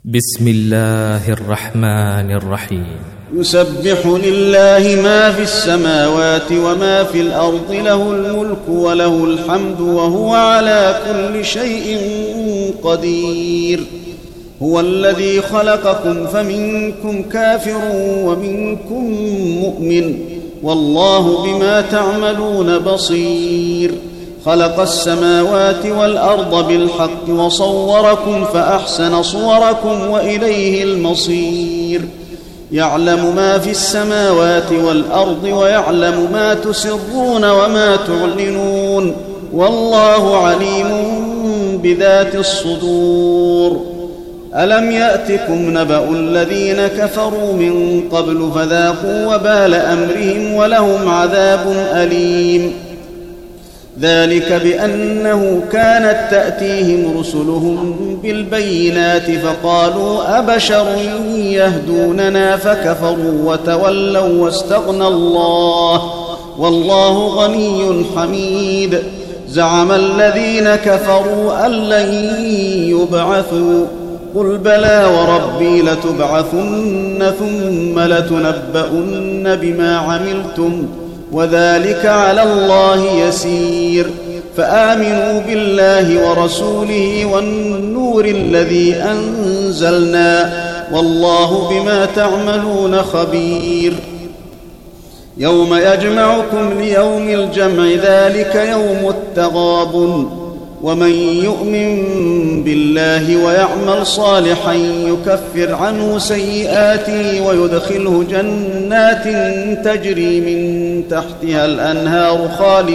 بسم الله الرحمن الرحيم. يسبح لله ما في السماوات وما في الأرض، له الملك وله الحمد وهو على كل شيء قدير. هو الذي خلقكم فمنكم كافر ومنكم مؤمن، والله بما تعملون بصير. خلق السماوات والأرض بالحق وصوركم فأحسن صوركم وإليه المصير. يعلم ما في السماوات والأرض ويعلم ما تسرون وما تعلنون، والله عليم بذات الصدور. ألم يأتكم نبأ الذين كفروا من قبل فذاقوا وبال أمرهم ولهم عذاب أليم. ذلك بأنه كانت تأتيهم رسلهم بالبينات فقالوا أبشر يهدوننا فكفروا وتولوا واستغنى الله، والله غني حميد. زعم الذين كفروا أن لن يبعثوا، قل بلى وربي لتبعثن ثم لتنبؤن بما عملتم وذلك على الله يسير. فآمنوا بالله ورسوله والنور الذي أنزلنا، والله بما تعملون خبير. يوم يجمعكم ليوم الجمع، ذلك يوم التغابن. ومن يؤمن بالله ويعمل صالحا يكفر عنه سيئاته ويدخله جنات تجري من تحتها الأنهار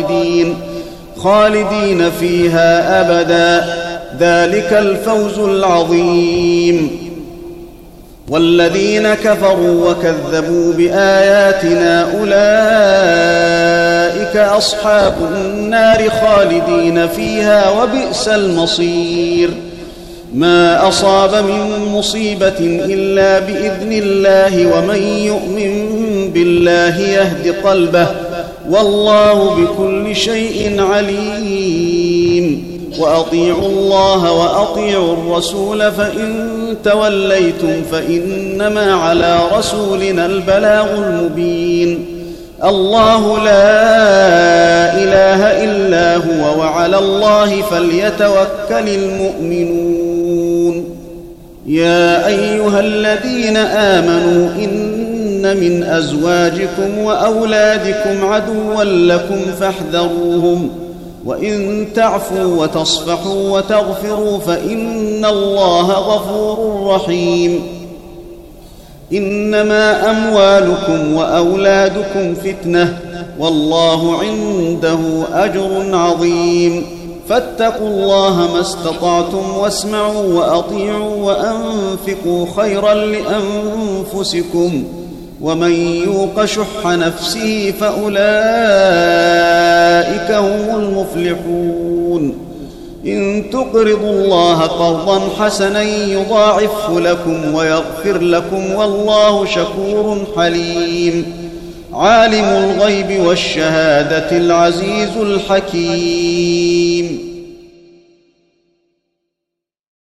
خالدين فيها أبدا، ذلك الفوز العظيم. والذين كفروا وكذبوا بآياتنا أولئك أصحاب النار خالدين فيها وبئس المصير. ما أصاب من مصيبة إلا بإذن الله، ومن يؤمن بالله يهد قلبه، والله بكل شيء عليم. وأطيعوا الله وأطيعوا الرسول، فإن توليتم فإنما على رسولنا البلاغ المبين. الله لا إله إلا هو، وعلى الله فليتوكل المؤمنون. يا أيها الذين آمنوا إن من أزواجكم وأولادكم عدوا لكم فاحذروهم، وإن تعفوا وتصفحوا وتغفروا فإن الله غفور رحيم. إنما أموالكم وأولادكم فتنة، والله عنده أجر عظيم. فاتقوا الله ما استطعتم واسمعوا وأطيعوا وأنفقوا خيرا لأنفسكم، ومن يوق شح نفسه فأولئك هم المفلحون. إن تقرضوا الله قرضا حسنا يضاعفه لكم ويغفر لكم، والله شكور حليم. عالم الغيب والشهادة العزيز الحكيم.